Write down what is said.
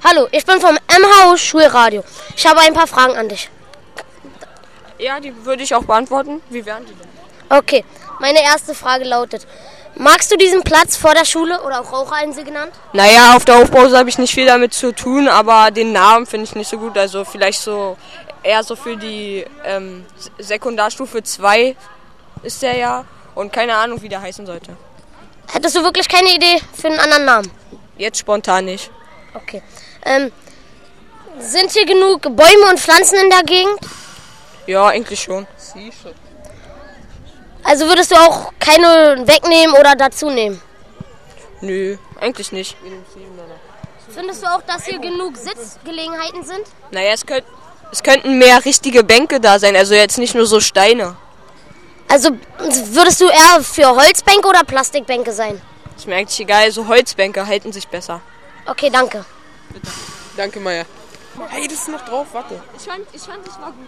Hallo, ich bin vom MHU Schulradio. Ich habe ein paar Fragen an dich. Ja, die würde ich auch beantworten. Wie wären die denn? Okay, meine erste Frage lautet: Magst du diesen Platz vor der Schule oder auch Raucherinsel genannt? Naja, auf der Hofpause habe ich nicht viel damit zu tun, aber den Namen finde ich nicht so gut. Also vielleicht so eher so für die Sekundarstufe 2 ist der ja. Und keine Ahnung, wie der heißen sollte. Hättest du wirklich keine Idee für einen anderen Namen? Jetzt spontan nicht. Okay. Sind hier genug Bäume und Pflanzen in der Gegend? Ja, eigentlich schon. Also würdest du auch keine wegnehmen oder dazu nehmen? Nö, eigentlich nicht. Findest du auch, dass hier genug Sitzgelegenheiten sind? Naja, es könnten mehr richtige Bänke da sein, also jetzt nicht nur so Steine. Also würdest du eher für Holzbänke oder Plastikbänke sein? Ist mir eigentlich egal, so Holzbänke halten sich besser. Okay, danke. Danke, Maya. Hey, das ist noch drauf, warte. Ich fand, das war gut.